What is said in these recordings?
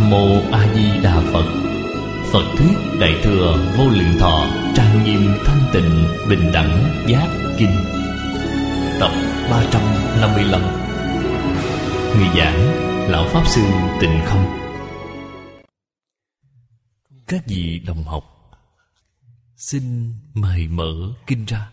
Nam Mô A Di Đà Phật. Phật thuyết Đại thừa Vô Lượng Thọ trang nghiêm thanh tịnh bình đẳng giác kinh. Tập 355. Người giảng Lão Pháp Sư Tịnh Không. Các vị đồng học, xin mời mở kinh ra.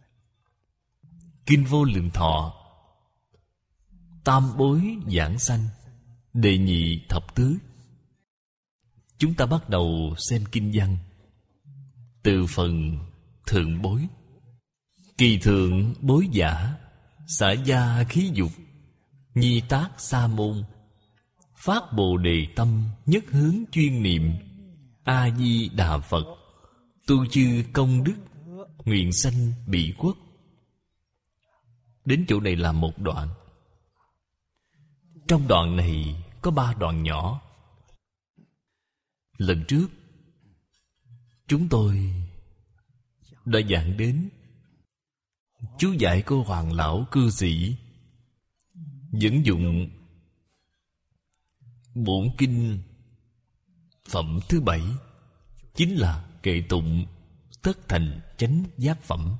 Kinh Vô Lượng Thọ, tam bối giảng sanh, đệ nhị thập tứ. Chúng ta bắt đầu xem kinh văn từ phần thượng bối. Kỳ thượng bối giả, xả gia khí dục, nhi tác sa môn, phát bồ đề tâm, nhất hướng chuyên niệm A Di Đà Phật, tu chư công đức, nguyện sanh bị quốc. Đến chỗ này là một đoạn. Trong đoạn này có 3 đoạn nhỏ. Lần trước chúng tôi đã giảng đến chú giải của Hoàng Lão Cư Sĩ dẫn dụng bổn kinh phẩm thứ 7, chính là kệ tụng tất thành chánh giác phẩm.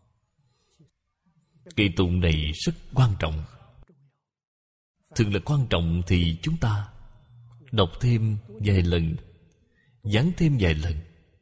Kệ tụng này rất quan trọng. Thường là quan trọng thì chúng ta đọc thêm vài lần, giảng thêm vài lần,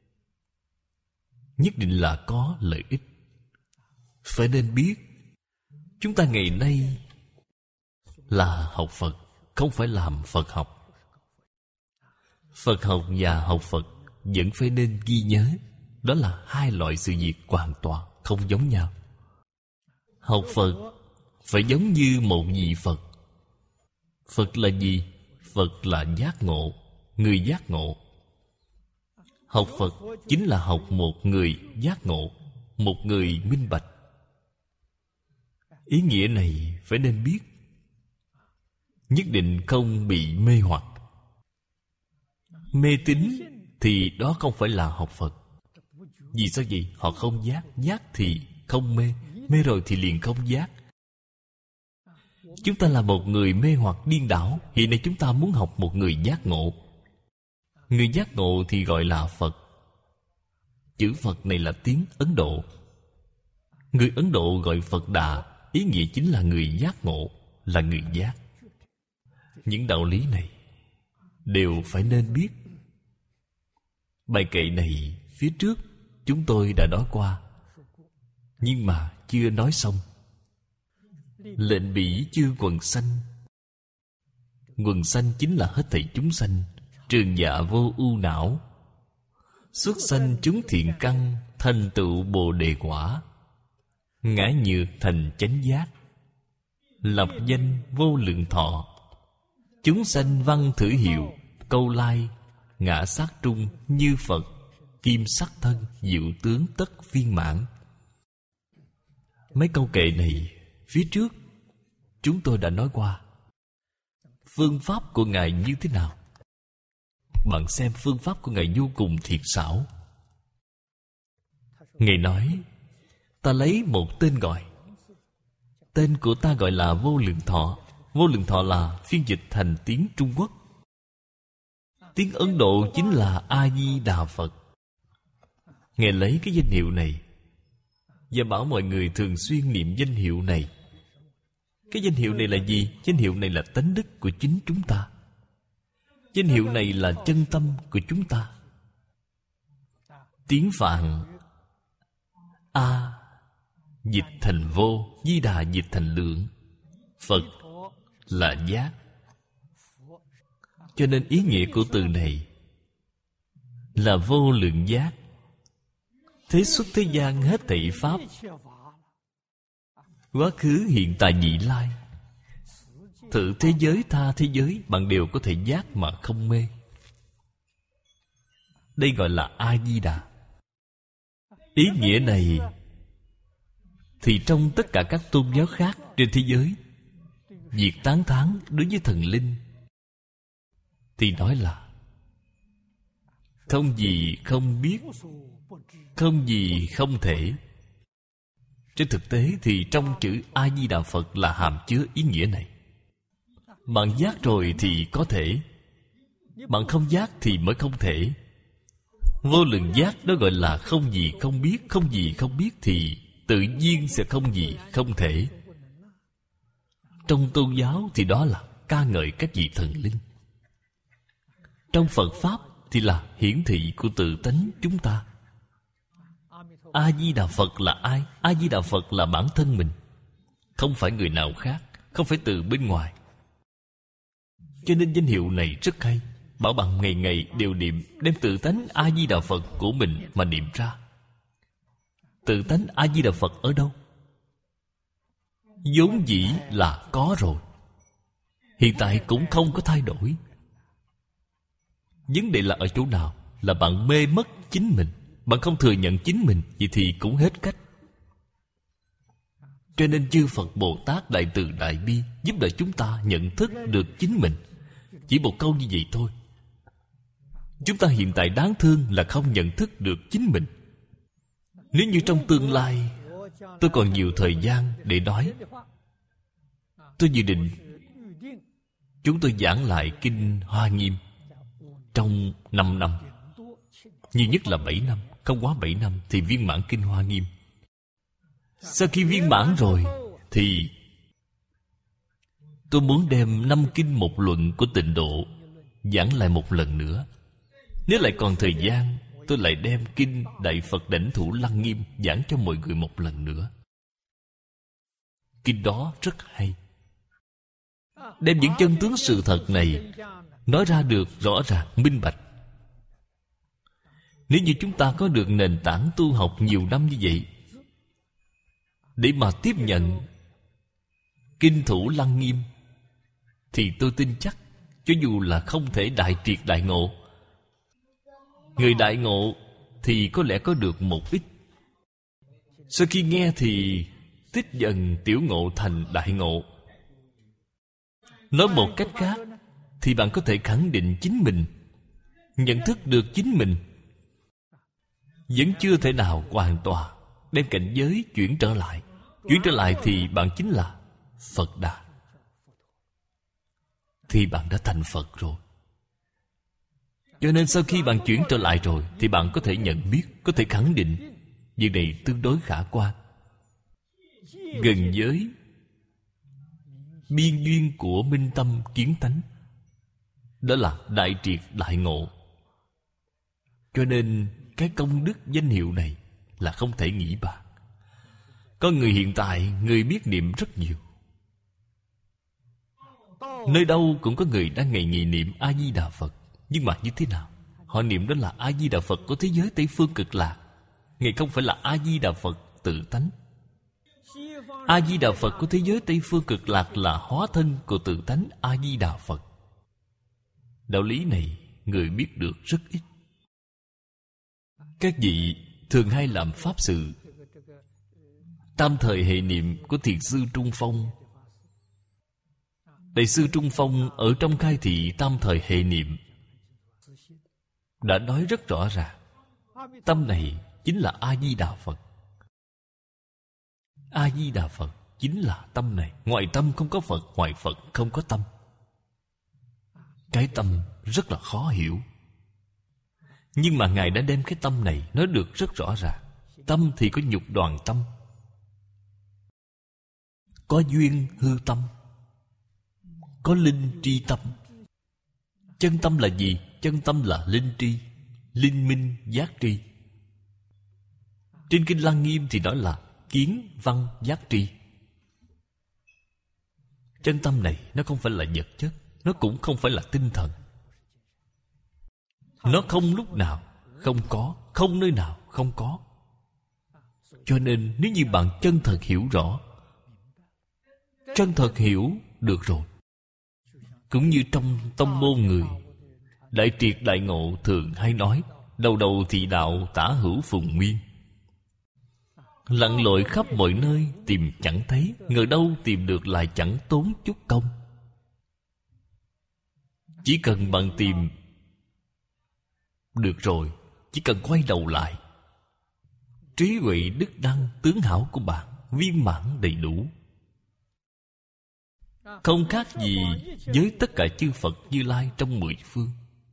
nhất định là có lợi ích. Phải nên biết, chúng ta ngày nay là học Phật, không phải làm Phật học. Phật học và học Phật vẫn phải nên ghi nhớ, đó là hai loại sự việc hoàn toàn không giống nhau. Học Phật phải giống như một vị Phật. Phật là gì? Phật là giác ngộ, người giác ngộ. Học Phật chính là học một người giác ngộ, một người minh bạch. Ý nghĩa này phải nên biết, nhất định không bị mê hoặc. Mê tín thì đó không phải là học Phật. Vì sao vậy? Họ không giác, giác thì không mê, mê rồi thì liền không giác. Chúng ta là một người mê hoặc điên đảo. Hiện nay chúng ta muốn học một người giác ngộ. Người giác ngộ thì gọi là Phật. Chữ Phật này là tiếng Ấn Độ. Người Ấn Độ gọi Phật Đà, ý nghĩa chính là người giác ngộ, là người giác. Những đạo lý này đều phải nên biết. Bài kệ này phía trước chúng tôi đã nói qua, nhưng mà chưa nói xong. Lệnh bỉ chư quần sanh. Quần sanh chính là hết thảy chúng sanh. Trường dạ vô ưu não, xuất sanh chúng thiện căn, thành tựu bồ đề quả, ngã nhược thành chánh giác, lập danh vô lượng thọ. Chúng sanh văn thử hiệu, câu lai, ngã sát trung như Phật, kim sắc thân, diệu tướng tất viên mãn. Mấy câu kệ này phía trước chúng tôi đã nói qua. Phương pháp của Ngài như thế nào? Bạn xem phương pháp của Ngài vô cùng thiệt xảo. Ngài nói, ta lấy một tên gọi. Tên của ta gọi là Vô Lượng Thọ. Vô Lượng Thọ là phiên dịch thành tiếng Trung Quốc. Tiếng Ấn Độ chính là A Di Đà Phật. Ngài lấy cái danh hiệu này và bảo mọi người thường xuyên niệm danh hiệu này. Cái danh hiệu này là gì? Danh hiệu này là tánh đức của chính chúng ta. Danh hiệu này là chân tâm của chúng ta. Tiếng Phạn A dịch thành vô, Di Đà dịch thành lượng, Phật là giác. Cho nên ý nghĩa của từ này là vô lượng giác. Thế xuất thế gian hết thảy pháp, quá khứ hiện tại vị lai, thử thế giới tha thế giới, bạn đều có thể giác mà không mê. Đây gọi là A-di-đà. Ý nghĩa này thì trong tất cả các tôn giáo khác trên thế giới, việc tán thán đối với thần linh thì nói là không gì không biết, không gì không thể. Trên thực tế thì trong chữ A-di-đà Phật là hàm chứa ý nghĩa này. Bạn giác rồi thì có thể, Bạn không giác thì mới không thể. Vô lượng giác đó gọi là không gì không biết. Không gì không biết thì tự nhiên sẽ không gì không thể. Trong tôn giáo thì đó là ca ngợi các vị thần linh. Trong Phật Pháp thì là hiển thị của tự tánh chúng ta. A-di-đà Phật là ai? A-di-đà Phật là bản thân mình, không phải người nào khác, không phải từ bên ngoài. Cho nên danh hiệu này rất hay. Bảo bạn ngày ngày đều niệm, đem tự tánh A-di-đà Phật của mình mà niệm ra. Tự tánh A-di-đà Phật ở đâu? Vốn dĩ là có rồi, hiện tại cũng không có thay đổi. Vấn đề là ở chỗ nào? Là bạn mê mất chính mình. Bạn không thừa nhận chính mình, vậy thì cũng hết cách. Cho nên chư Phật Bồ Tát Đại Từ Đại Bi giúp đỡ chúng ta nhận thức được chính mình. Chỉ một câu như vậy thôi. Chúng ta hiện tại đáng thương là không nhận thức được chính mình. Nếu như trong tương lai tôi còn nhiều thời gian để nói, tôi dự định chúng tôi giảng lại Kinh Hoa Nghiêm trong 5 năm, nhiều nhất là 7 năm. Không quá 7 năm thì viên mãn Kinh Hoa Nghiêm. Sau khi viên mãn rồi thì tôi muốn đem 5 kinh một luận của Tịnh Độ giảng lại một lần nữa. Nếu lại còn thời gian, tôi lại đem Kinh Đại Phật Đảnh Thủ Lăng Nghiêm giảng cho mọi người một lần nữa. Kinh đó rất hay, đem những chân tướng sự thật này nói ra được rõ ràng, minh bạch. Nếu như chúng ta có được nền tảng tu học nhiều năm như vậy, để mà tiếp nhận Kinh Thủ Lăng Nghiêm, thì tôi tin chắc, cho dù là không thể đại triệt đại ngộ, người đại ngộ thì có lẽ có được một ít. Sau khi nghe thì tích dần tiểu ngộ thành đại ngộ. Nói một cách khác, thì bạn có thể khẳng định chính mình, nhận thức được chính mình. Vẫn chưa thể nào hoàn toàn đem cảnh giới chuyển trở lại. Chuyển trở lại thì bạn chính là Phật Đà, thì bạn đã thành Phật rồi. Cho nên sau khi bạn chuyển trở lại rồi, thì bạn có thể nhận biết, có thể khẳng định việc này tương đối khả quan. Gần với biên duyên của minh tâm kiến tánh, đó là đại triệt đại ngộ. Cho nên cái công đức danh hiệu này là không thể nghĩ bàn. Có người hiện tại, người biết niệm rất nhiều. Nơi đâu cũng có người đang ngày ngày niệm A-di-đà Phật. Nhưng mà như thế nào? Họ niệm đó là A-di-đà Phật của thế giới Tây Phương Cực Lạc. Ngài không phải là A-di-đà Phật tự tánh. A-di-đà Phật của thế giới Tây Phương Cực Lạc là hóa thân của tự tánh A-di-đà Phật. Đạo lý này người biết được rất ít. Các vị thường hay làm pháp sự. Tam thời hệ niệm của Thiền sư Trung Phong, Đại sư Trung Phong ở trong khai thị tam thời hệ niệm đã nói rất rõ ràng. Tâm này chính là A-di-đà Phật. A-di-đà Phật chính là tâm này. Ngoài tâm không có Phật, ngoài Phật không có tâm. Cái tâm rất là khó hiểu, nhưng mà Ngài đã đem cái tâm này nói được rất rõ ràng. Tâm thì có nhục đoàn tâm, có duyên hư tâm, có linh tri tâm. Chân tâm là gì? Chân tâm là linh tri, linh minh giác tri. Trên Kinh Lăng Nghiêm thì nói là kiến văn giác tri. Chân tâm này nó không phải là vật chất, nó cũng không phải là tinh thần. Nó không lúc nào không có, không nơi nào không có. Cho nên nếu như bạn chân thật hiểu rõ, chân thật hiểu được rồi, cũng như trong tông môn người đại triệt đại ngộ thường hay nói, đầu đầu thị đạo, tả hữu phùng nguyên. Lặn lội khắp mọi nơi tìm chẳng thấy, ngờ đâu tìm được lại chẳng tốn chút công. Chỉ cần bạn tìm được rồi, chỉ cần quay đầu lại, trí huệ đức đăng tướng hảo của bạn viên mãn đầy đủ, không khác gì với tất cả chư Phật Như Lai trong mười phương.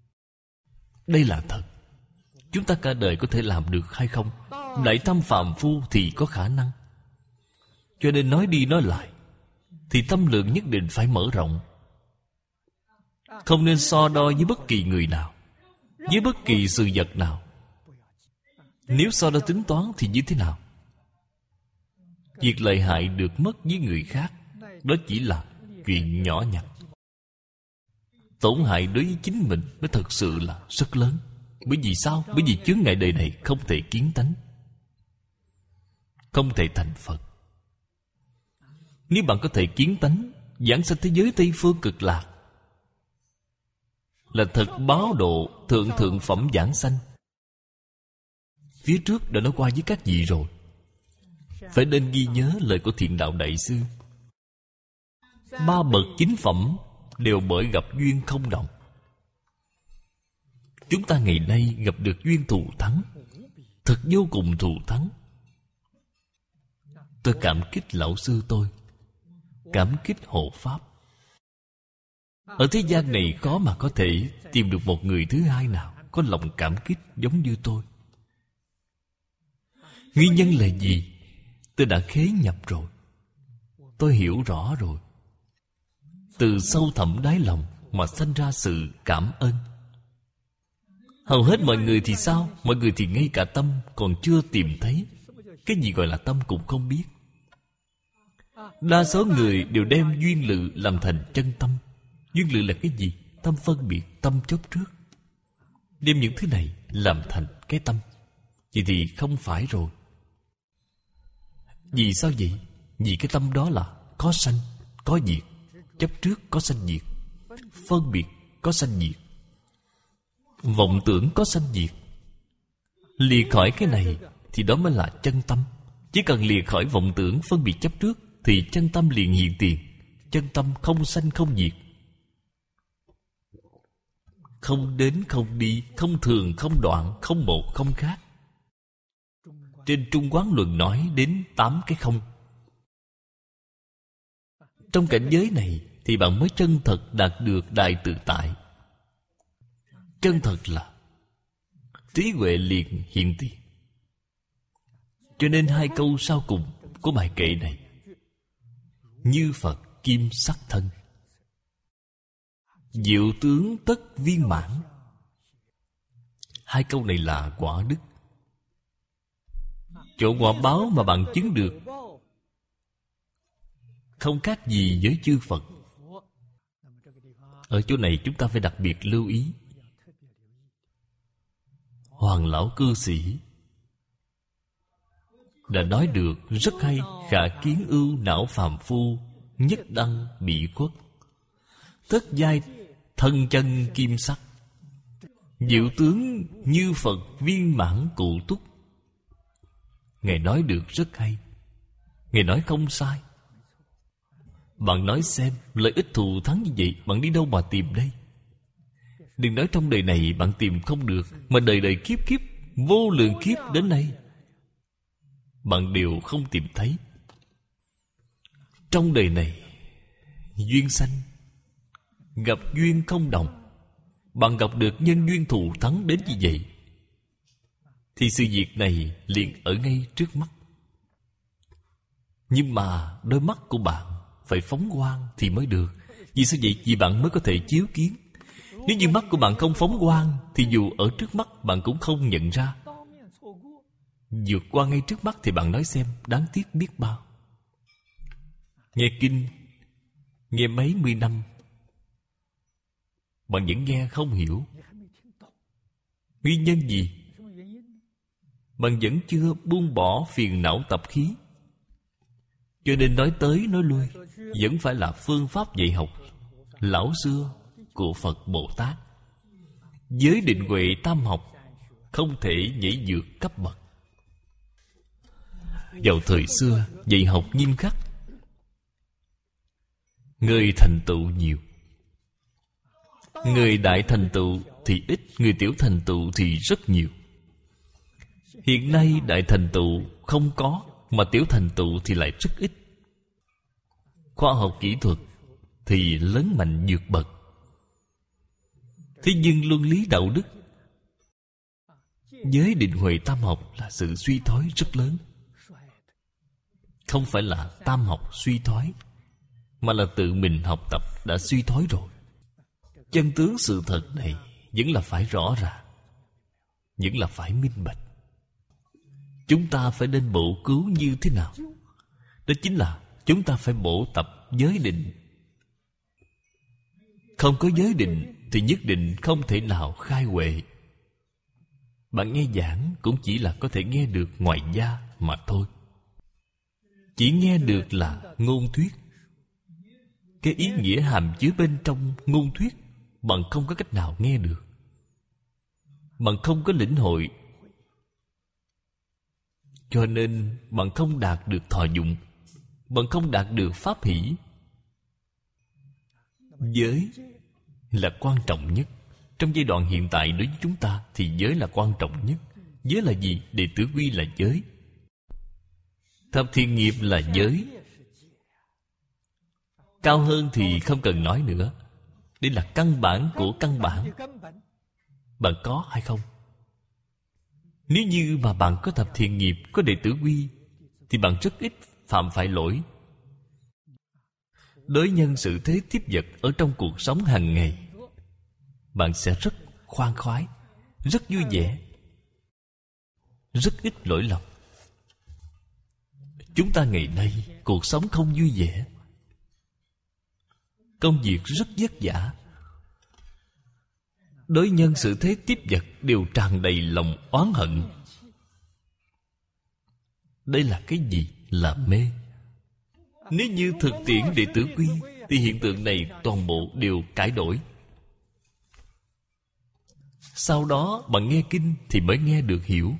Đây là thật. Chúng ta cả đời có thể làm được hay không? Lại tâm phàm phu thì có khả năng. Cho nên nói đi nói lại thì tâm lượng nhất định phải mở rộng. Không nên so đo với bất kỳ người nào, với bất kỳ sự vật nào. Nếu so đo tính toán thì như thế nào? Việc lợi hại được mất với người khác, đó chỉ là chuyện nhỏ nhặt. Tổn hại đối với chính mình mới thật sự là rất lớn. Bởi vì sao? Bởi vì chướng ngại đời này không thể kiến tánh, không thể thành Phật. Nếu bạn có thể kiến tánh, giảng sanh thế giới Tây Phương Cực Lạc, là thật báo độ thượng thượng phẩm giảng sanh. Phía trước đã nói qua với các vị rồi. Phải nên ghi nhớ lời của Thiện Đạo Đại Sư. 3 bậc chính phẩm đều bởi gặp duyên không đồng. Chúng ta ngày nay gặp được duyên thù thắng, thật vô cùng thù thắng. Tôi cảm kích lão sư tôi, cảm kích hộ Pháp. Ở thế gian này khó mà có thể tìm được một người thứ hai nào có lòng cảm kích giống như tôi. Nguyên nhân là gì? Tôi đã khế nhập rồi. Tôi hiểu rõ rồi. Từ sâu thẳm đáy lòng mà sanh ra sự cảm ơn. Hầu hết mọi người thì sao? Mọi người thì ngay cả tâm còn chưa tìm thấy. Cái gì gọi là tâm cũng không biết. Đa số người đều đem duyên lự làm thành chân tâm. Duyên lự là cái gì? Tâm phân biệt, tâm chấp trước. Đem những thứ này làm thành cái tâm. Vậy thì không phải rồi. Vì sao vậy? Vì cái tâm đó là có sanh, có diệt. Chấp trước có sanh diệt, phân biệt có sanh diệt, vọng tưởng có sanh diệt. Lìa khỏi cái này thì đó mới là chân tâm. Chỉ cần lìa khỏi vọng tưởng phân biệt chấp trước thì chân tâm liền hiện tiền. Chân tâm không sanh không diệt, không đến không đi, không thường không đoạn, không một không khác. Trên Trung Quán Luận nói đến 8 cái không. Trong cảnh giới này thì bạn mới chân thật đạt được đại tự tại. Chân thật là trí huệ liền hiện tiền. Cho nên 2 câu sau cùng của bài kệ này: như Phật kim sắc thân, diệu tướng tất viên mãn. 2 câu này là quả đức. Chỗ quả báo mà bạn chứng được không khác gì với chư Phật. Ở chỗ này chúng ta phải đặc biệt lưu ý. Hoàng lão cư sĩ đã nói được rất hay: khả kiến ưu não phàm phu, nhất đăng bị khuất, thất giai thân chân kim sắc, diệu tướng như Phật viên mãn cụ túc. Ngài nói được rất hay. Ngài nói không sai. Bạn nói xem, lợi ích thù thắng như vậy bạn đi đâu mà tìm đây? Đừng nói trong đời này bạn tìm không được, mà đời đời kiếp kiếp, vô lượng kiếp đến nay bạn đều không tìm thấy. Trong đời này duyên sanh, gặp duyên không đồng. Bạn gặp được nhân duyên thù thắng đến như vậy thì sự việc này liền ở ngay trước mắt. Nhưng mà đôi mắt của bạn phải phóng quang thì mới được. Vì sao vậy? Vì bạn mới có thể chiếu kiến. Nếu như mắt của bạn không phóng quang thì dù ở trước mắt bạn cũng không nhận ra. Vượt qua ngay trước mắt thì bạn nói xem, đáng tiếc biết bao. Nghe kinh, nghe mấy mươi năm, bạn vẫn nghe không hiểu. Nguyên nhân gì? Bạn vẫn chưa buông bỏ phiền não tập khí. Cho nên nói tới nói lui vẫn phải là phương pháp dạy học lão xưa của Phật Bồ Tát. Giới định huệ tam học không thể nhảy vượt cấp bậc. Vào thời xưa dạy học nghiêm khắc, người thành tựu nhiều. Người đại thành tựu thì ít, người tiểu thành tựu thì rất nhiều. Hiện nay đại thành tựu không có, mà tiểu thành tựu thì lại rất ít. Khoa học kỹ thuật thì lớn mạnh vượt bậc. Thế nhưng luân lý đạo đức Giới định huệ tam học là sự suy thoái rất lớn. Không phải là tam học suy thoái, mà là tự mình học tập đã suy thoái rồi. Chân tướng sự thật này vẫn là phải rõ ràng, vẫn là phải minh bạch. Chúng ta phải nên bổ cứu như thế nào? Đó chính là chúng ta phải bổ tập giới định. Không có giới định thì nhất định không thể nào khai huệ. Bạn nghe giảng cũng chỉ là có thể nghe được ngoài da mà thôi. Chỉ nghe được là ngôn thuyết. Cái ý nghĩa hàm chứa bên trong ngôn thuyết bạn không có cách nào nghe được. Bạn không có lĩnh hội, cho nên bạn không đạt được thọ dụng, bạn không đạt được pháp hỷ. Giới là quan trọng nhất. Trong giai đoạn hiện tại đối với chúng ta thì giới là quan trọng nhất. Giới là gì? Đệ tử quy là giới. Thập thiện nghiệp là giới. Cao hơn thì không cần nói nữa. Đây là căn bản của căn bản. Bạn có hay không? Nếu như mà bạn có thập thiện nghiệp, có đệ tử quy, thì bạn rất ít phạm phải lỗi. Đối nhân xử thế tiếp vật ở trong cuộc sống hàng ngày, bạn sẽ rất khoan khoái, rất vui vẻ, rất ít lỗi lầm. Chúng ta ngày nay cuộc sống không vui vẻ, công việc rất vất vả, đối nhân xử thế tiếp vật đều tràn đầy lòng oán hận. Đây là cái gì? Là mê. Nếu như thực tiễn đệ tử quy thì hiện tượng này toàn bộ đều cải đổi. Sau đó bạn nghe kinh thì mới nghe được hiểu.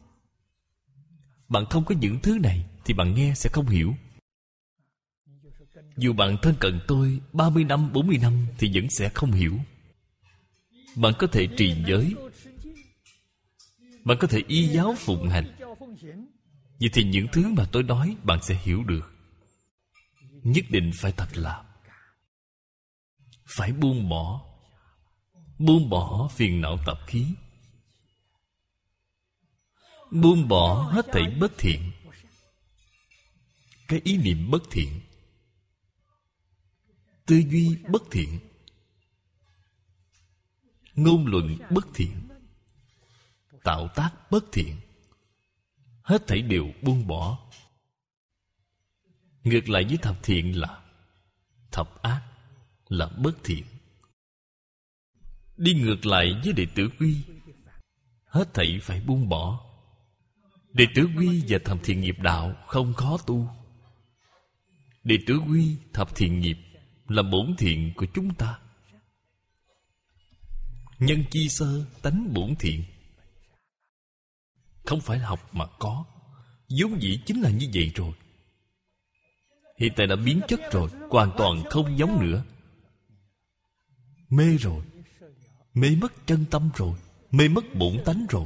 Bạn không có những thứ này thì bạn nghe sẽ không hiểu. Dù bạn thân cận tôi 30 năm, 40 năm thì vẫn sẽ không hiểu. Bạn có thể trì giới, bạn có thể y giáo phụng hành, vậy thì những thứ mà tôi nói bạn sẽ hiểu được. Nhất định phải thật làm. Phải buông bỏ. Buông bỏ phiền não tập khí. Buông bỏ hết thảy bất thiện. Cái ý niệm bất thiện, tư duy bất thiện, ngôn luận bất thiện, tạo tác bất thiện, hết thảy đều buông bỏ. Ngược lại với thập thiện là thập ác, là bất thiện. Đi ngược lại với đệ tử quy, hết thảy phải buông bỏ. Đệ tử quy và thập thiện nghiệp đạo không khó tu. Đệ tử quy, thập thiện nghiệp là bổn thiện của chúng ta. Nhân chi sơ tánh bổn thiện. Không phải là học mà có, vốn dĩ chính là như vậy rồi. Hiện tại đã biến chất rồi, hoàn toàn không giống nữa. Mê rồi, mê mất chân tâm rồi, mê mất bổn tánh rồi,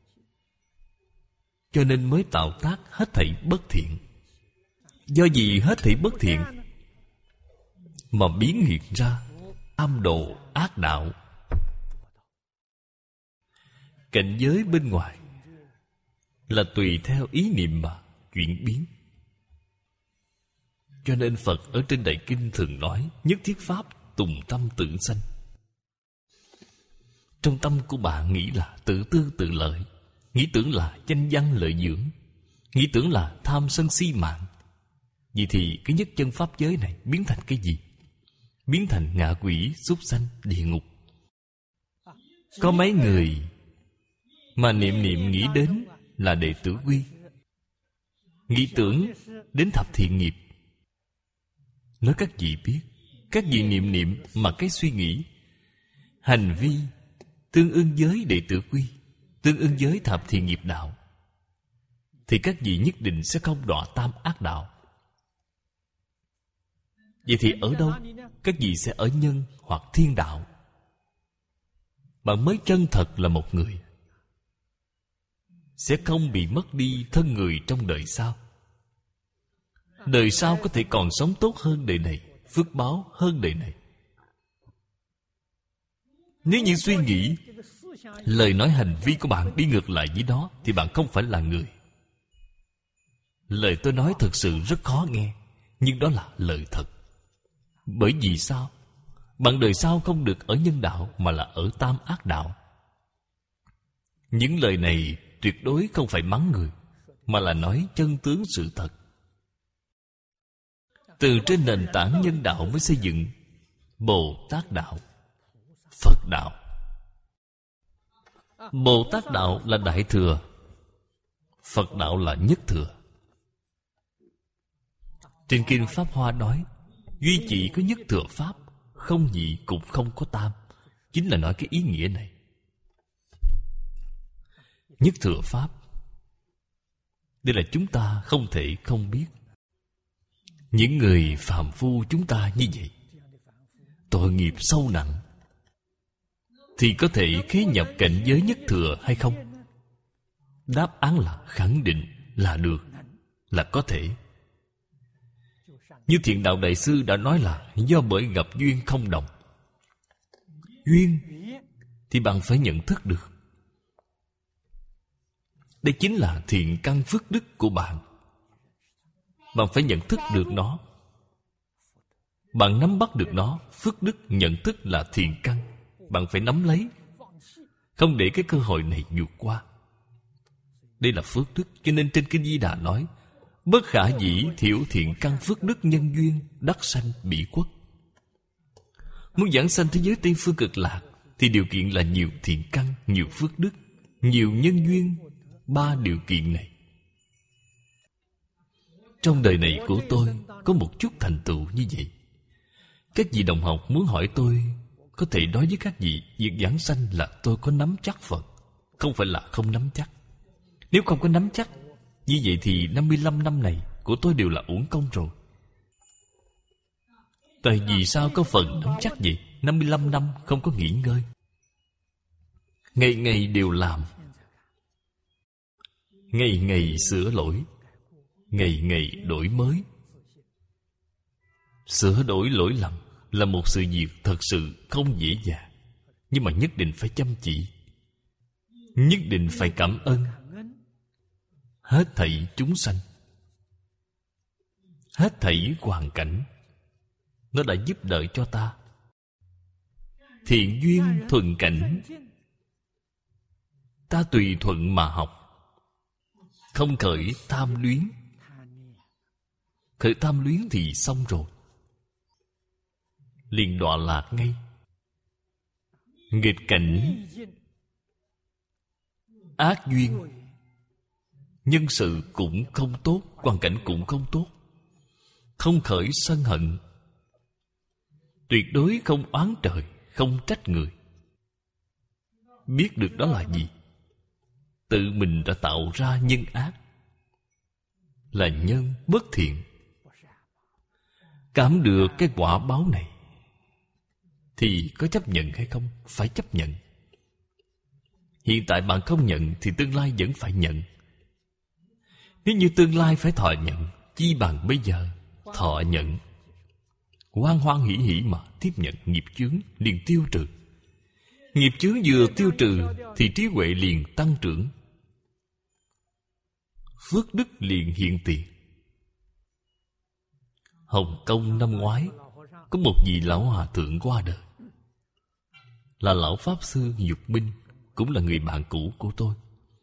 cho nên mới tạo tác hết thảy bất thiện. Do gì hết thảy bất thiện mà biến hiện ra âm độ ác đạo. Cảnh giới bên ngoài là tùy theo ý niệm mà chuyển biến. Cho nên Phật ở trên Đại Kinh thường nói nhất thiết pháp tùng tâm tự sanh. Trong tâm của bạn nghĩ là tự tư tự lợi, nghĩ tưởng là danh văn lợi dưỡng, nghĩ tưởng là tham sân si mạng. Vậy thì cái nhất chân pháp giới này biến thành cái gì? Biến thành ngạ quỷ, súc sanh, địa ngục. Có mấy người mà niệm niệm nghĩ đến là đệ tử quy, nghĩ tưởng đến thập thiện nghiệp. Nói các vị biết, các vị niệm niệm mà cái suy nghĩ, hành vi tương ưng với đệ tử quy, tương ưng với thập thiện nghiệp đạo, thì các vị nhất định sẽ không đọa tam ác đạo. Vậy thì ở đâu? Các vị sẽ ở nhân hoặc thiên đạo. Bạn mới chân thật là một người, sẽ không bị mất đi thân người trong đời sau. Đời sau có thể còn sống tốt hơn đời này, phước báo hơn đời này. Nếu như suy nghĩ lời nói hành vi của bạn đi ngược lại với đó thì bạn không phải là người. Lời tôi nói thực sự rất khó nghe, nhưng đó là lời thật. Bởi vì sao? Bạn đời sau không được ở nhân đạo, mà là ở tam ác đạo. Những lời này tuyệt đối không phải mắng người, mà là nói chân tướng sự thật. Từ trên nền tảng nhân đạo mới xây dựng Bồ Tát đạo, Phật đạo. Bồ Tát đạo là đại thừa, Phật đạo là nhất thừa. Trên Kinh Pháp Hoa nói, duy chỉ có nhất thừa Pháp, không nhị cũng không có tam. Chính là nói cái ý nghĩa này. Nhất thừa Pháp, đây là chúng ta không thể không biết. Những người phàm phu chúng ta như vậy, tội nghiệp sâu nặng, thì có thể khế nhập cảnh giới nhất thừa hay không? Đáp án là khẳng định là được, là có thể. Như Thiện Đạo Đại Sư đã nói là do bởi gặp duyên không đồng. Duyên thì bạn phải nhận thức được. Đây chính là thiện căn phước đức của bạn. Bạn phải nhận thức được nó. Bạn nắm bắt được nó. Phước đức nhận thức là thiện căn. Bạn phải nắm lấy, không để cái cơ hội này vụt qua. Đây là phước đức. Cho nên trên Kinh Di Đà nói, bất khả dĩ thiểu thiện căn phước đức nhân duyên, đắc sanh bỉ quốc. Muốn giảng sanh thế giới Tây Phương Cực Lạc thì điều kiện là nhiều thiện căn, nhiều phước đức, nhiều nhân duyên. 3 điều kiện này. Trong đời này của tôi có một chút thành tựu như vậy. Các vị đồng học muốn hỏi tôi, có thể nói với các vị, việc giảng sanh là tôi có nắm chắc Phật, không phải là không nắm chắc. Nếu không có nắm chắc, như vậy thì 55 năm này của tôi đều là uổng công rồi. Tại vì sao có phần nắm chắc vậy? 55 năm không có nghỉ ngơi, ngày ngày đều làm, ngày ngày sửa lỗi, ngày ngày đổi mới. Sửa đổi lỗi lầm là một sự việc thật sự không dễ dàng, nhưng mà nhất định phải chăm chỉ, nhất định phải cảm ơn hết thảy chúng sanh, hết thảy hoàn cảnh. Nó đã giúp đỡ cho ta. Thiện duyên thuận cảnh, ta tùy thuận mà học, không khởi tham luyến. Khởi tham luyến thì xong rồi, liền đọa lạc ngay. Nghịch cảnh, ác duyên, nhân sự cũng không tốt, hoàn cảnh cũng không tốt. Không khởi sân hận, tuyệt đối không oán trời, không trách người. Biết được đó là gì? Tự mình đã tạo ra nhân ác, là nhân bất thiện. Cảm được cái quả báo này thì có chấp nhận hay không? Phải chấp nhận. Hiện tại bạn không nhận thì tương lai vẫn phải nhận. Nếu như tương lai phải thọ nhận, chi bằng bây giờ thọ nhận, hoan hoan hỉ hỉ mà tiếp nhận. Nghiệp chướng liền tiêu trừ. Nghiệp chướng vừa tiêu trừ thì trí huệ liền tăng trưởng, phước đức liền hiện tiền. Hồng Kông năm ngoái có một vị lão hòa thượng qua đời, là lão pháp sư Dục Minh, cũng là người bạn cũ của tôi.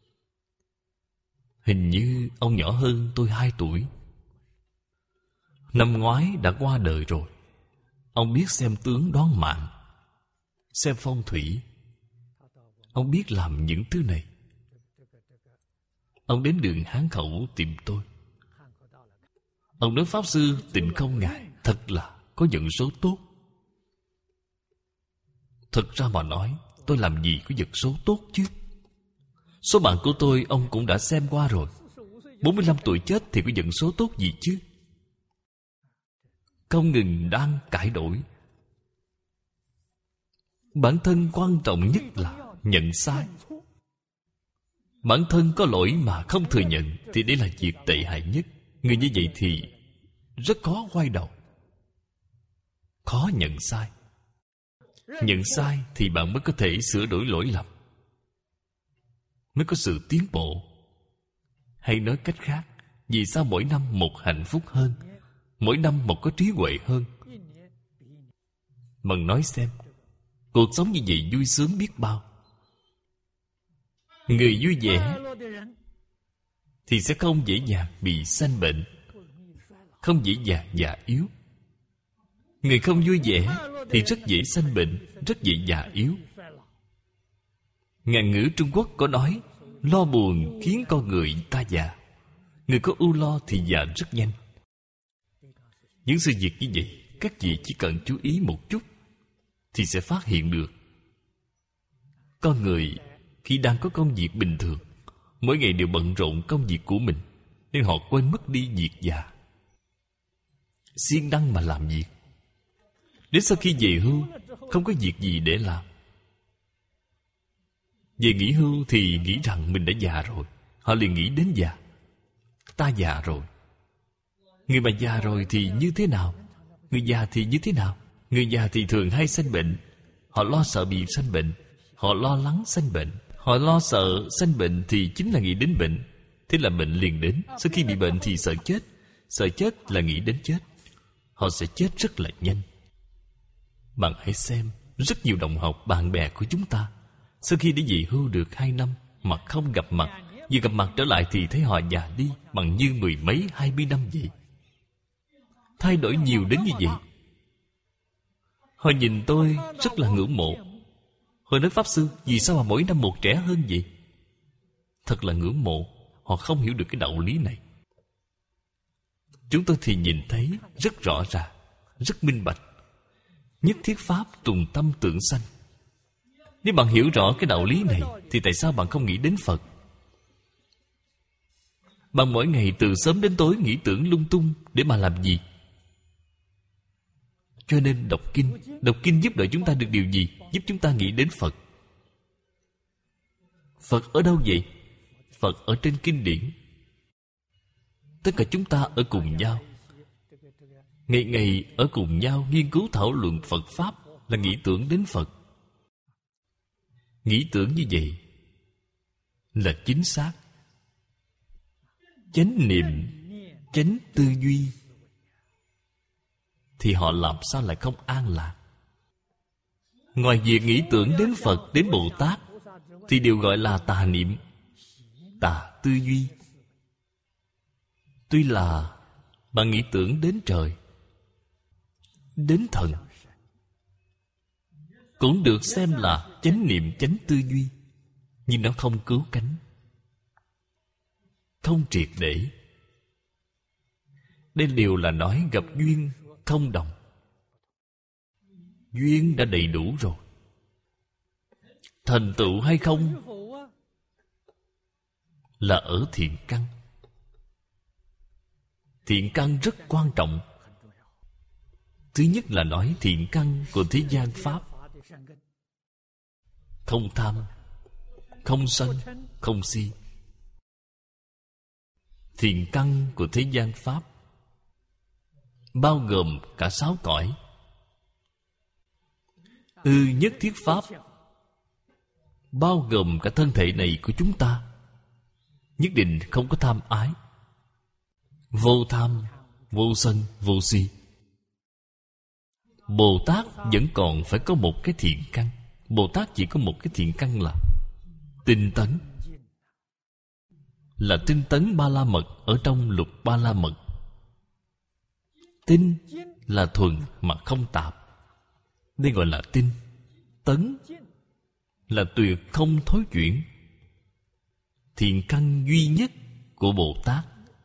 Hình như ông nhỏ hơn tôi 2 tuổi. Năm ngoái đã qua đời rồi. Ông biết xem tướng đoán mạng, xem phong thủy. Ông biết làm những thứ này. Ông đến đường Hán Khẩu tìm tôi. Ông nói pháp sư Tịnh Không ngài thật là có vận số tốt. Thật ra mà nói, tôi làm gì có vận số tốt chứ? Số bạn của tôi ông cũng đã xem qua rồi. 45 tuổi chết thì có vận số tốt gì chứ? Không ngừng đang cải đổi. Bản thân quan trọng nhất là nhận sai. Bản thân có lỗi mà không thừa nhận thì đây là việc tệ hại nhất. Người như vậy thì rất khó quay đầu, khó nhận sai. Nhận sai thì bạn mới có thể sửa đổi lỗi lầm. mới có sự tiến bộ. Hay nói cách khác, vì sao mỗi năm một hạnh phúc hơn, mỗi năm một có trí huệ hơn? Mà nói xem, cuộc sống như vậy vui sướng biết bao. Người vui vẻ thì sẽ không dễ dàng bị sanh bệnh, không dễ dàng già yếu. Người không vui vẻ thì rất dễ sanh bệnh, rất dễ già yếu. Ngạn ngữ Trung Quốc có nói, lo buồn khiến con người ta già. Người có ưu lo thì già rất nhanh. Những sự việc như vậy, các vị chỉ cần chú ý một chút thì sẽ phát hiện được. Con người khi đang có công việc bình thường, mỗi ngày đều bận rộn công việc của mình, nên họ quên mất đi việc già, siêng năng mà làm việc. Đến sau khi về hưu, không có việc gì để làm. Về nghỉ hưu thì nghĩ rằng mình đã già rồi. Họ liền nghĩ đến già. Ta già rồi. Người mà già rồi thì như thế nào? Người già thì như thế nào? Người già thì thường hay sanh bệnh. Họ lo sợ bị sanh bệnh. Họ lo lắng sanh bệnh. Họ lo sợ sanh bệnh thì chính là nghĩ đến bệnh. Thế là bệnh liền đến. Sau khi bị bệnh thì sợ chết. Sợ chết là nghĩ đến chết. Họ sẽ chết rất là nhanh. Bạn hãy xem, rất nhiều đồng học, bạn bè của chúng ta, sau khi đi về hưu được 2 năm mà không gặp mặt, vừa gặp mặt trở lại thì thấy họ già đi bằng như 10 mấy 20 năm vậy. Thay đổi nhiều đến như vậy. Họ nhìn tôi rất là ngưỡng mộ. Họ nói, Pháp Sư, vì sao mà mỗi năm một trẻ hơn vậy? Thật là ngưỡng mộ. Họ không hiểu được cái đạo lý này. Chúng tôi thì nhìn thấy rất rõ ràng, rất minh bạch. Nhất thiết pháp tùng tâm tưởng sanh. Nếu bạn hiểu rõ cái đạo lý này thì tại sao bạn không nghĩ đến Phật? Bạn mỗi ngày từ sớm đến tối nghĩ tưởng lung tung để mà làm gì? Cho nên đọc kinh giúp đỡ chúng ta được điều gì? Giúp chúng ta nghĩ đến Phật. Phật ở đâu vậy? Phật ở trên kinh điển. Tất cả chúng ta ở cùng nhau, ngày ngày ở cùng nhau nghiên cứu thảo luận Phật Pháp là nghĩ tưởng đến Phật. Nghĩ tưởng như vậy là chính xác. Chánh niệm, chánh tư duy thì họ làm sao lại không an lạc? Ngoài việc nghĩ tưởng đến Phật, đến Bồ Tát thì đều gọi là tà niệm, tà tư duy. Tuy là bạn nghĩ tưởng đến trời, đến thần, cũng được xem là chánh niệm, chánh tư duy, nhưng nó không cứu cánh, không triệt để. Đây đều là nói gặp duyên không đồng. Duyên đã đầy đủ rồi. Thành tựu hay không là ở thiện căn. Thiện căn rất quan trọng. Thứ nhất là nói thiện căn của thế gian Pháp. Không tham, không sân, không si. Thiện căn của thế gian Pháp bao gồm cả 6 cõi. Nhất thiết Pháp bao gồm cả thân thể này của chúng ta. Nhất định không có tham ái. Vô tham, vô sân, vô si. Bồ Tát vẫn còn phải có một cái thiện căn. Bồ Tát chỉ có một cái thiện căn là tinh tấn. Là tinh tấn Ba La Mật ở trong Lục Ba La Mật. Tinh là thuần mà không tạp. Đây gọi là tinh. Tấn là tuyệt không thối chuyển. Thiện căn duy nhất của Bồ Tát.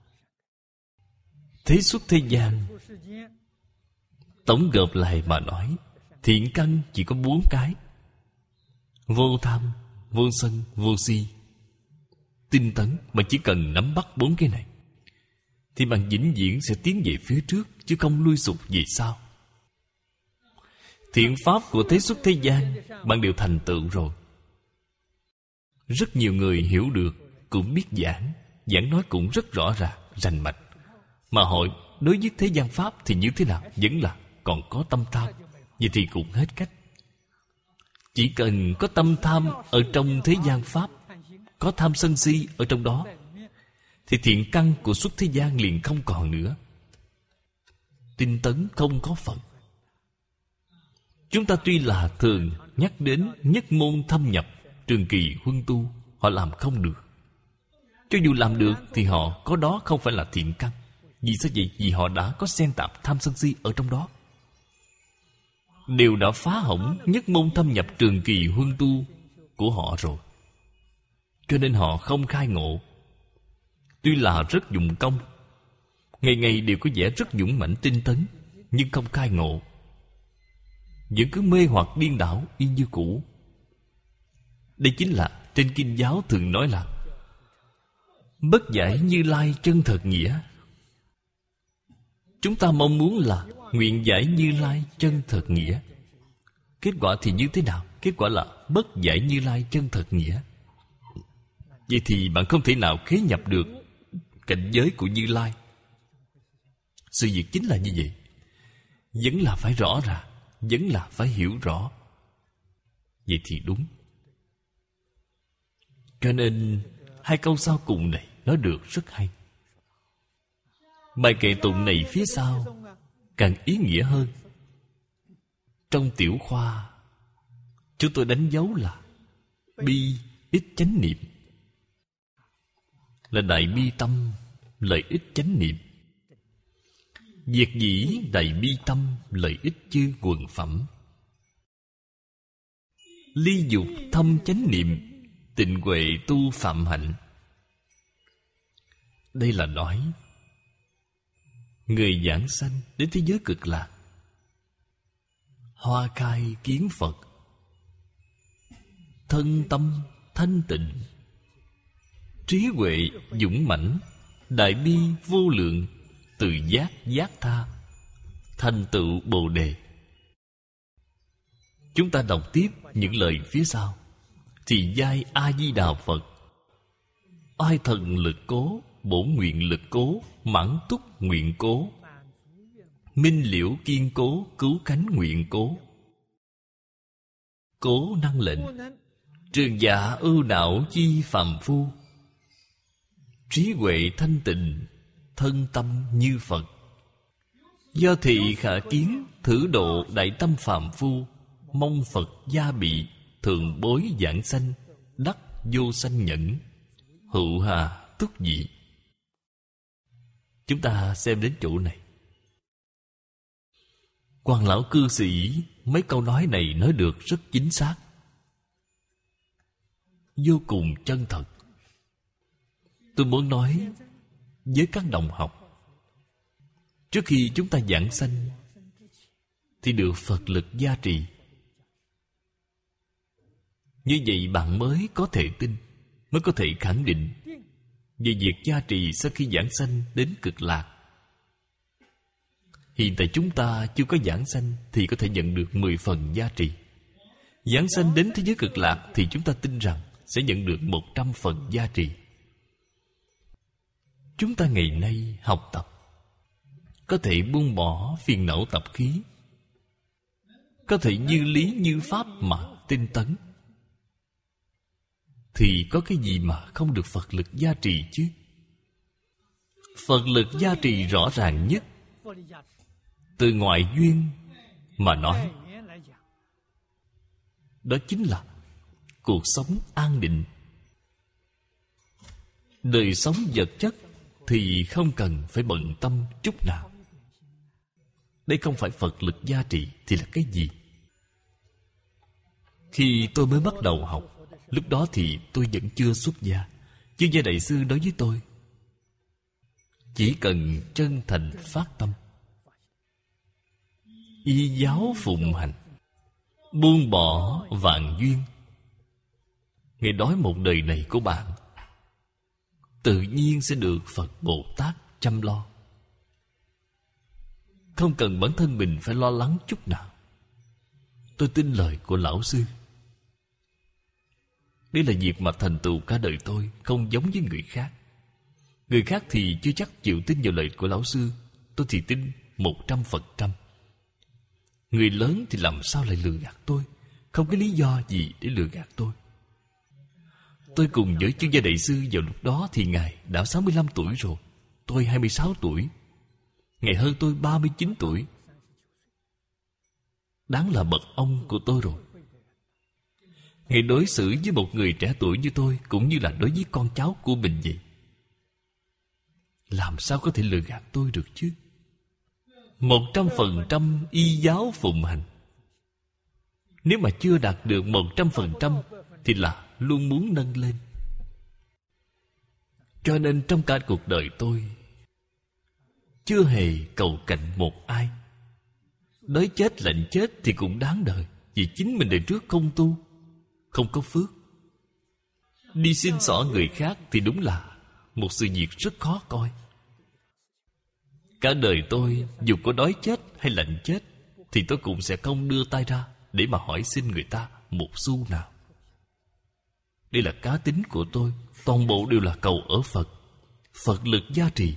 Thế xuất thế gian, tổng gộp lại mà nói, thiện căn chỉ có 4 cái. Vô tham, vô sân, vô si. Tinh tấn mà chỉ cần nắm bắt 4 cái này thì bạn vĩnh viễn sẽ tiến về phía trước, chứ không lui sụp về sau. Thiện pháp của thế xuất thế gian bạn đều thành tựu rồi. Rất nhiều người hiểu được, cũng biết giảng nói cũng rất rõ ràng, rành mạch. Mà họ đối với thế gian pháp thì như thế nào? Vẫn là còn có tâm tham. Vậy thì cũng hết cách. Chỉ cần có tâm tham ở trong thế gian pháp có tham sân si ở trong đó, thì thiện căn của xuất thế gian liền không còn nữa. Tinh tấn không có Phật. Chúng ta tuy là thường nhắc đến nhất môn thâm nhập, trường kỳ huân tu, họ làm không được. Cho dù làm được thì họ có đó không phải là thiện căn. Vì sao vậy? Vì họ đã có xen tạp tham sân si ở trong đó, đều đã phá hỏng nhất môn thâm nhập trường kỳ huân tu của họ rồi. Cho nên họ không khai ngộ. Tuy là rất dụng công, ngày ngày đều có vẻ rất dũng mãnh tinh tấn, nhưng không khai ngộ, vẫn cứ mê hoặc điên đảo y như cũ. Đây chính là trên kinh giáo thường nói là bất giải Như Lai chân thật nghĩa. Chúng ta mong muốn là nguyện giải Như Lai chân thật nghĩa. Kết quả thì như thế nào? Kết quả là bất giải Như Lai chân thật nghĩa. Vậy thì bạn không thể nào khế nhập được cảnh giới của Như Lai. Sự việc chính là như vậy. Vẫn là phải rõ ràng, vẫn là phải hiểu rõ. Vậy thì đúng. Cho nên hai câu sau cùng này nói được rất hay. Bài kệ tụng này phía sau càng ý nghĩa hơn. Trong tiểu khoa, chúng tôi đánh dấu là bi ít chánh niệm, là đại bi tâm, lợi ích chánh niệm. Việc dĩ đại bi tâm, lợi ích chư quần phẩm. Ly dục thâm chánh niệm, tịnh huệ tu phạm hạnh. Đây là nói người giảng sanh đến thế giới cực lạc, hoa khai kiến Phật, thân tâm thanh tịnh, trí huệ dũng mãnh, đại bi vô lượng, từ giác giác tha, thành tựu Bồ Đề. Chúng ta đọc tiếp những lời phía sau. Thì giai A Di Đà Phật, oai thần lực cố, bổn nguyện lực cố, mãn túc nguyện cố, minh liễu kiên cố, cứu cánh nguyện cố. Cố năng lệnh, trường giả ưu não chi phàm phu, trí huệ thanh tịnh, thân tâm như Phật. Do thị khả kiến, thử độ đại tâm phàm phu, mong Phật gia bị, thường bối giảng sanh, đắc vô sanh nhẫn, hữu hà túc dị. Chúng ta xem đến chỗ này. Quan lão cư sĩ mấy câu nói này nói được rất chính xác, vô cùng chân thật. Tôi muốn nói với các đồng học, trước khi chúng ta giảng sanh thì được Phật lực gia trì. Như vậy bạn mới có thể tin, mới có thể khẳng định về việc gia trì sau khi giảng sanh đến cực lạc. Hiện tại chúng ta chưa có giảng sanh thì có thể nhận được 10 phần gia trì. Giảng sanh đến thế giới cực lạc thì chúng ta tin rằng sẽ nhận được 100 phần gia trì. Chúng ta ngày nay học tập, có thể buông bỏ phiền não tập khí, có thể như lý như pháp mà tinh tấn, thì có cái gì mà không được Phật lực gia trì chứ? Phật lực gia trì rõ ràng nhất từ ngoại duyên mà nói, đó chính là cuộc sống an định. Đời sống vật chất thì không cần phải bận tâm chút nào. Đây không phải Phật lực gia trì thì là cái gì? Khi tôi mới bắt đầu học, lúc đó thì tôi vẫn chưa xuất gia. Chuyên gia đại sư nói với tôi, chỉ cần chân thành phát tâm, y giáo phụng hành, buông bỏ vạn duyên, Ngài nói một đời này của bạn tự nhiên sẽ được Phật Bồ Tát chăm lo, không cần bản thân mình phải lo lắng chút nào. Tôi tin lời của lão sư. Đây là việc mà thành tựu cả đời tôi, không giống với người khác. Người khác thì chưa chắc chịu tin vào lời của lão sư, tôi thì tin 100%. Người lớn thì làm sao lại lừa gạt tôi? Không có lý do gì để lừa gạt tôi. Tôi cùng với Chương Gia Đại Sư vào lúc đó thì Ngài đã 65 tuổi rồi. Tôi 26 tuổi. Ngài hơn tôi 39 tuổi. Đáng là bậc ông của tôi rồi. Ngài đối xử với một người trẻ tuổi như tôi cũng như là đối với con cháu của mình vậy. Làm sao có thể lừa gạt tôi được chứ? 100% y giáo phụng hành. Nếu mà chưa đạt được 100% thì là luôn muốn nâng lên. Cho nên trong cả cuộc đời tôi chưa hề cầu cạnh một ai. Đói chết lạnh chết thì cũng đáng đời, vì chính mình đời trước không tu, không có phước. Đi xin xỏ người khác thì đúng là một sự việc rất khó coi. Cả đời tôi dù có đói chết hay lạnh chết thì tôi cũng sẽ không đưa tay ra để mà hỏi xin người ta một xu nào. Đây là cá tính của tôi. Toàn bộ đều là cầu ở Phật, Phật lực gia trì.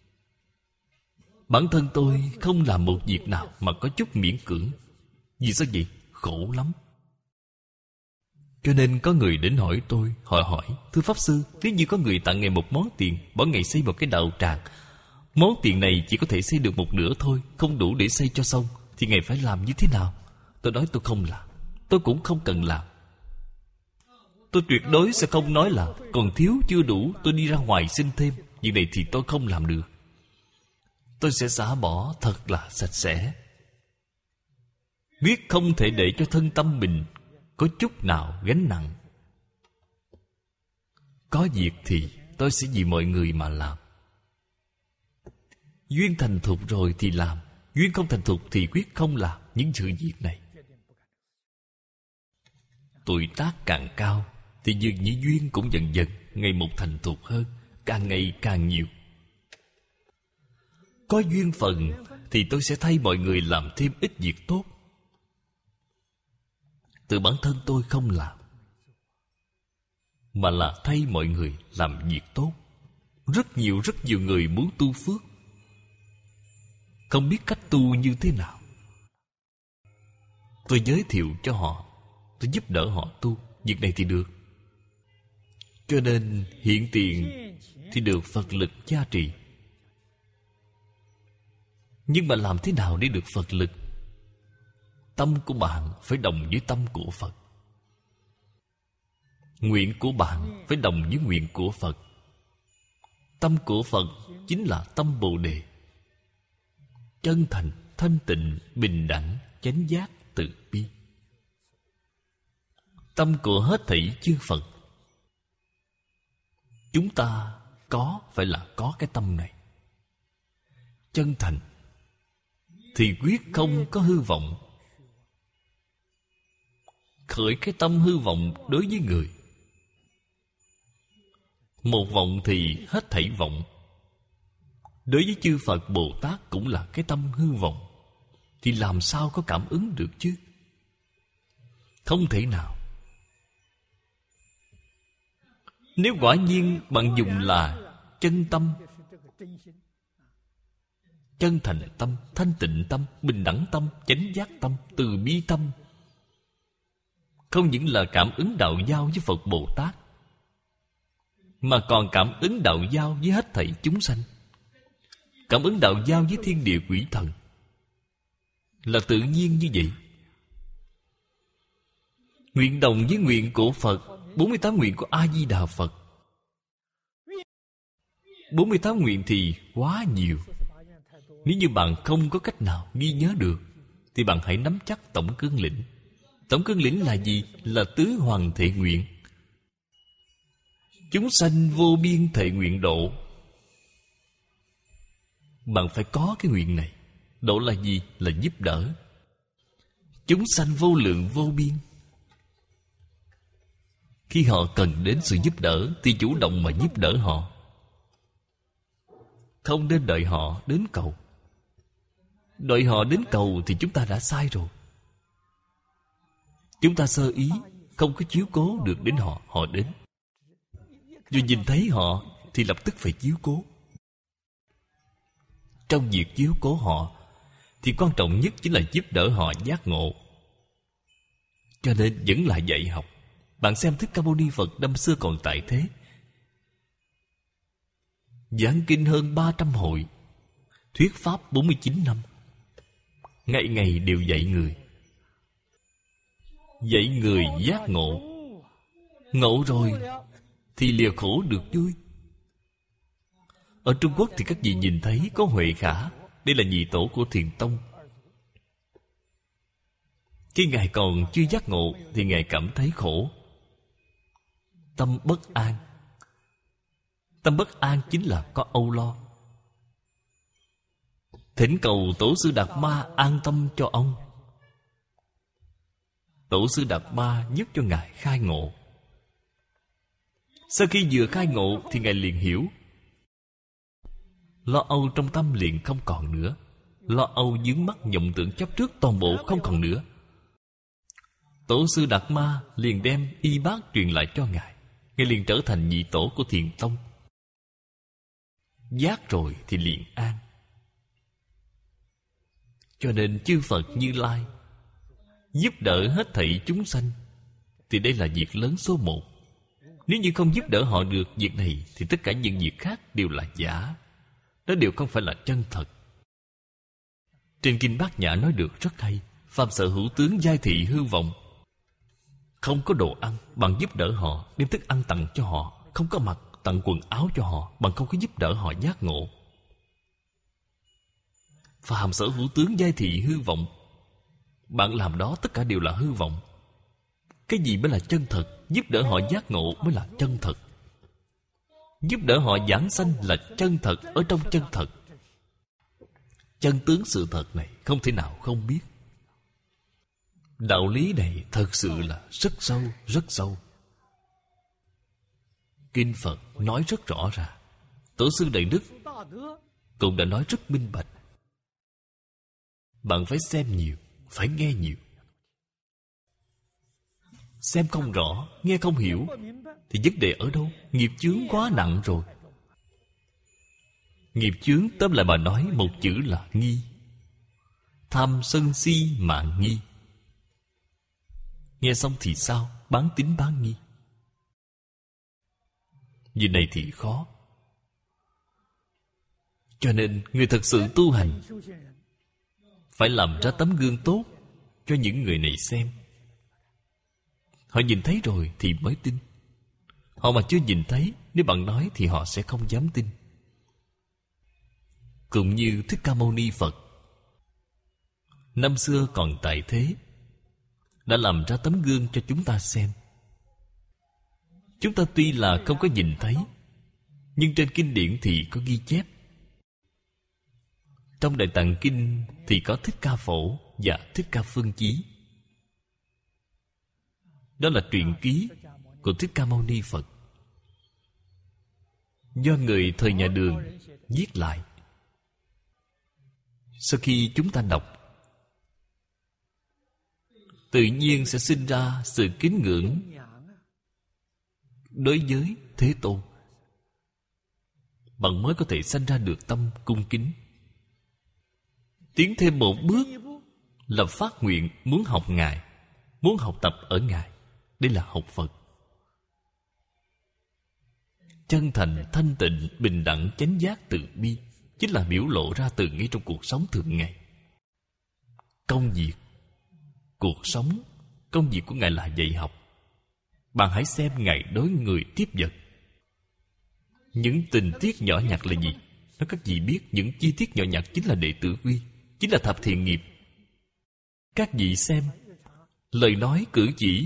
Bản thân tôi không làm một việc nào mà có chút miễn cưỡng. Vì sao vậy? Khổ lắm. Cho nên có người đến hỏi tôi, họ hỏi: thưa Pháp Sư, nếu như có người tặng Ngài một món tiền, bảo Ngài xây một cái đạo tràng, món tiền này chỉ có thể xây được một nửa thôi, không đủ để xây cho xong, thì Ngài phải làm như thế nào? Tôi nói tôi không làm. Tôi cũng không cần làm. Tôi tuyệt đối sẽ không nói là còn thiếu chưa đủ, tôi đi ra ngoài xin thêm. Việc này thì tôi không làm được. Tôi sẽ xả bỏ thật là sạch sẽ. Biết không thể để cho thân tâm mình có chút nào gánh nặng. Có việc thì tôi sẽ vì mọi người mà làm. Duyên thành thục rồi thì làm. Duyên không thành thục thì quyết không làm những sự việc này. Tuổi tác càng cao thì dường như duyên cũng dần dần ngày một thành thục hơn, càng ngày càng nhiều. Có duyên phần thì tôi sẽ thay mọi người làm thêm ít việc tốt. Từ bản thân tôi không làm, mà là thay mọi người làm việc tốt. Rất nhiều người muốn tu phước, không biết cách tu như thế nào. Tôi giới thiệu cho họ, tôi giúp đỡ họ tu. Việc này thì được. Cho nên hiện tiền thì được Phật lực gia trì. Nhưng mà làm thế nào để được Phật lực? Tâm của bạn phải đồng với tâm của Phật. Nguyện của bạn phải đồng với nguyện của Phật. Tâm của Phật chính là tâm Bồ Đề. Chân thành, thanh tịnh, bình đẳng, chánh giác, từ bi. Tâm của hết thảy chư Phật. Chúng ta phải là có cái tâm này. Chân thành thì quyết không có hư vọng. Khởi cái tâm hư vọng đối với người. Một vọng thì hết thảy vọng. Đối với chư Phật Bồ Tát cũng là cái tâm hư vọng. Thì làm sao có cảm ứng được chứ? Không thể nào. Nếu quả nhiên bạn dùng là chân tâm, chân thành tâm, thanh tịnh tâm, bình đẳng tâm, chánh giác tâm, từ bi tâm, không những là cảm ứng đạo giao với Phật Bồ Tát, mà còn cảm ứng đạo giao với hết thảy chúng sanh, cảm ứng đạo giao với thiên địa quỷ thần, là tự nhiên như vậy. Nguyện đồng với nguyện của Phật, 48 nguyện của A-di-đà Phật. 48 nguyện thì quá nhiều. Nếu như bạn không có cách nào ghi nhớ được, thì bạn hãy nắm chắc tổng cương lĩnh. Tổng cương lĩnh là gì? Là tứ hoàng thệ nguyện. Chúng sanh vô biên thệ nguyện độ. Bạn phải có cái nguyện này. Độ là gì? Là giúp đỡ. Chúng sanh vô lượng vô biên. Khi họ cần đến sự giúp đỡ thì chủ động mà giúp đỡ họ, không nên đợi họ đến cầu. Đợi họ đến cầu thì chúng ta đã sai rồi. Chúng ta sơ ý, không có chiếu cố được đến họ, họ đến. Rồi nhìn thấy họ thì lập tức phải chiếu cố. Trong việc chiếu cố họ thì quan trọng nhất chính là giúp đỡ họ giác ngộ. Cho nên vẫn là dạy học. Bạn xem Thích Ca Mâu Ni Phật năm xưa còn tại thế, giảng kinh hơn 300 hội, thuyết pháp 49 năm, ngày ngày đều dạy người. Dạy người giác ngộ. Ngộ rồi thì lìa khổ được vui. Ở Trung Quốc thì các vị nhìn thấy có Huệ Khả, đây là nhị tổ của Thiền Tông. Khi Ngài còn chưa giác ngộ thì Ngài cảm thấy khổ, tâm bất an. Tâm bất an chính là có âu lo. Thỉnh cầu Tổ sư Đạt Ma an tâm cho ông. Tổ sư Đạt Ma giúp cho Ngài khai ngộ. Sau khi vừa khai ngộ thì Ngài liền hiểu. Lo âu trong tâm liền không còn nữa. Lo âu vướng mắc vọng tưởng chấp trước toàn bộ không còn nữa. Tổ sư Đạt Ma liền đem y bát truyền lại cho Ngài. Ngài liền trở thành nhị tổ của Thiền Tông. Giác rồi thì liền an. Cho nên chư Phật Như Lai giúp đỡ hết thảy chúng sanh, thì đây là việc lớn số một. Nếu như không giúp đỡ họ được việc này, thì tất cả những việc khác đều là giả. Đó đều không phải là chân thật. Trên Kinh Bát Nhã nói được rất hay. Phàm sở hữu tướng giai thị hư vọng. Không có đồ ăn, bạn giúp đỡ họ, đem thức ăn tặng cho họ. Không có mặc, tặng quần áo cho họ. Bạn không có giúp đỡ họ giác ngộ. Phàm sở hữu tướng giai thị hư vọng. Bạn làm đó tất cả đều là hư vọng. Cái gì mới là chân thật? Giúp đỡ họ giác ngộ mới là chân thật. Giúp đỡ họ giảng sanh là chân thật ở trong chân thật. Chân tướng sự thật này không thể nào không biết. Đạo lý này thật sự là rất sâu, rất sâu. Kinh Phật nói rất rõ ràng. Tổ sư Đại Đức cũng đã nói rất minh bạch. Bạn phải xem nhiều, phải nghe nhiều. Xem không rõ, nghe không hiểu, thì vấn đề ở đâu? Nghiệp chướng quá nặng rồi. Nghiệp chướng tóm lại mà nói một chữ là nghi. Tham sân si mạng nghi. Nghe xong thì sao? Bán tín bán nghi. Việc này thì khó. Cho nên người thật sự tu hành phải làm ra tấm gương tốt cho những người này xem. Họ nhìn thấy rồi thì mới tin. Họ mà chưa nhìn thấy, nếu bạn nói thì họ sẽ không dám tin. Cũng như Thích Ca Mâu Ni Phật, năm xưa còn tại thế, đã làm ra tấm gương cho chúng ta xem. Chúng ta tuy là không có nhìn thấy, nhưng trên kinh điển thì có ghi chép. Trong Đại Tạng Kinh thì có Thích Ca Phổ và Thích Ca Phương Chí. Đó là truyện ký của Thích Ca Mâu Ni Phật, do người thời nhà Đường viết lại. Sau khi chúng ta đọc, tự nhiên sẽ sinh ra sự kính ngưỡng đối với Thế Tôn. Bạn mới có thể sanh ra được tâm cung kính. Tiến thêm một bước là phát nguyện muốn học Ngài, muốn học tập ở Ngài. Đây là học Phật. Chân thành, thanh tịnh, bình đẳng, chánh giác, từ bi chính là biểu lộ ra từ ngay trong cuộc sống thường ngày. Công việc, cuộc sống, công việc của Ngài là dạy học. Bạn hãy xem Ngài đối người tiếp vật. Những tình tiết nhỏ nhặt là gì? Nói các vị biết, những chi tiết nhỏ nhặt chính là đệ tử quy, chính là thập thiện nghiệp. Các vị xem, lời nói cử chỉ,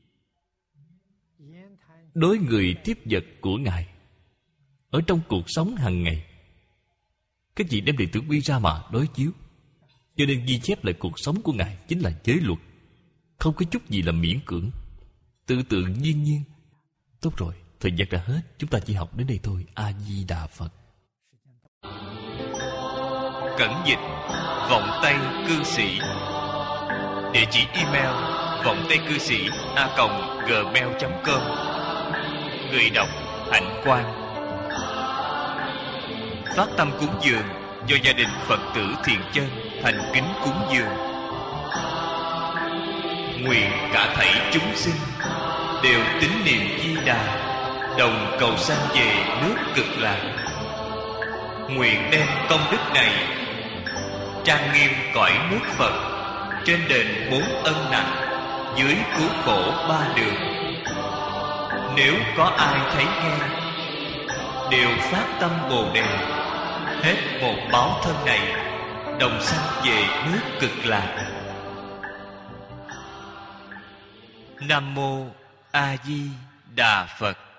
đối người tiếp vật của Ngài ở trong cuộc sống hàng ngày, các vị đem đệ tử quy ra mà đối chiếu. Cho nên ghi chép lại cuộc sống của Ngài chính là giới luật, không có chút gì là miễn cưỡng, tự tự nhiên nhiên. Tốt rồi, thời gian đã hết, chúng ta chỉ học đến đây thôi. A Di Đà Phật. Cẩn dịch Vọng Tây Cư Sĩ. Địa chỉ email vongtaicư sĩ@gmail.com. Người đọc Hạnh Quang. Phát tâm cúng dường do gia đình Phật tử Thiền Chân thành kính cúng dường. Nguyện cả thảy chúng sinh đều tín niệm Di Đà, đồng cầu sanh về nước Cực Lạc. Nguyện đem công đức này trang nghiêm cõi nước Phật, trên đền 4 ân nặng, dưới cứu khổ 3 đường. Nếu có ai thấy nghe, đều phát tâm Bồ Đề, hết một báo thân này, đồng sanh về nước Cực Lạc. Nam mô A Di Đà Phật.